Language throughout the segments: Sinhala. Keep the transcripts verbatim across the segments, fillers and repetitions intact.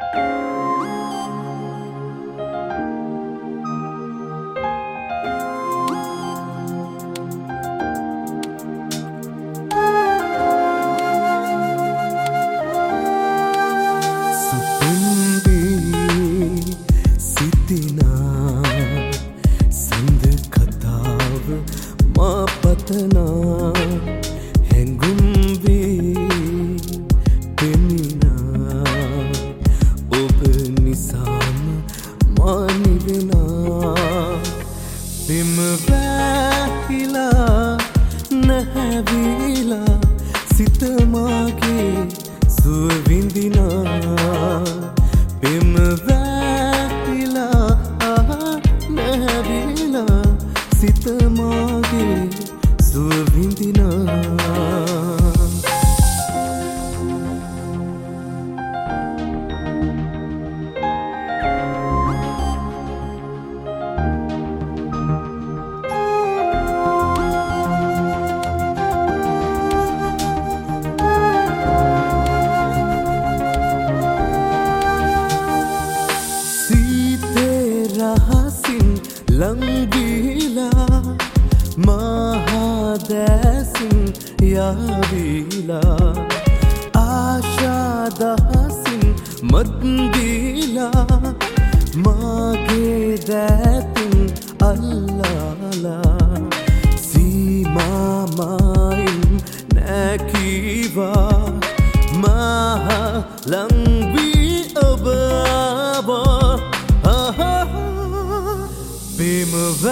පතනා හැඟුම් වී පෙමිනා ඔබ නිසාම මා නිවෙනා බිම වැහිලා නැහැවිලා සිත මාගේ සුව විඳිනා බිම වැහිලා නැහැවිලා සිත මාගේ සුව විඳිනා ලංගීලා මහදැසින් යාවිලා ආශාදහසින් මත්දීලා මාගේ දැතින් අල්ලාලා සීමාමායින් නැකීවා මහ ලංවී ඔබ බිම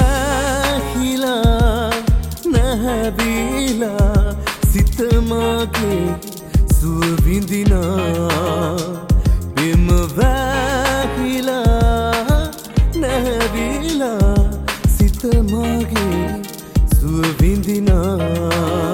වැහිලා නැහැවිලා සිත මාගේ සුව විඳිනා බිම වැහිලා නැහැවිලා සිත මාගේ සුව විඳිනා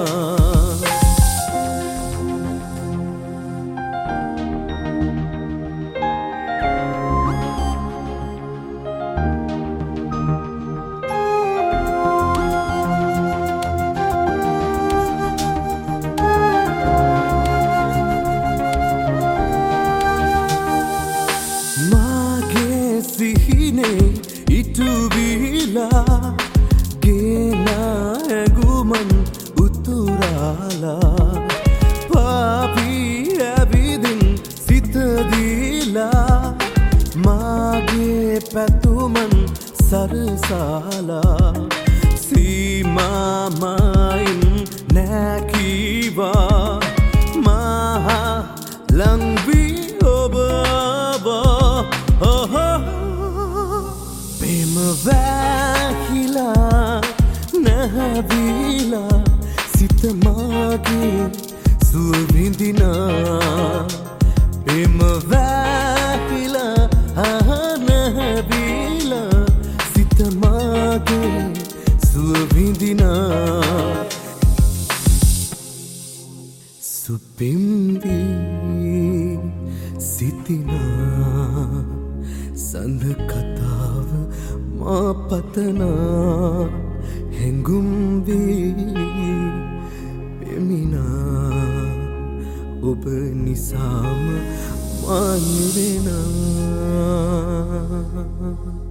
ඉටුවීලා ගේනා ඇගුමන් උතුරාලා පාපී ඇවිදින් සිතදීලා මාගේ පැතුමන් සරසාලා සීමාමායින් නැකීවා මහා ලංවී ඔබ බිම වැහිලා නැහැවිලා සිත මාගේ සුව විඳිනා බිම වැහිලා නැහැවිලා සිත මාගේ සුව විඳිනා සුපිම්වී සිතිනා සඳ කතාව මා පතනා හැඟුම් වී පෙමිනා ඔබ නිසාම මා නිවෙනා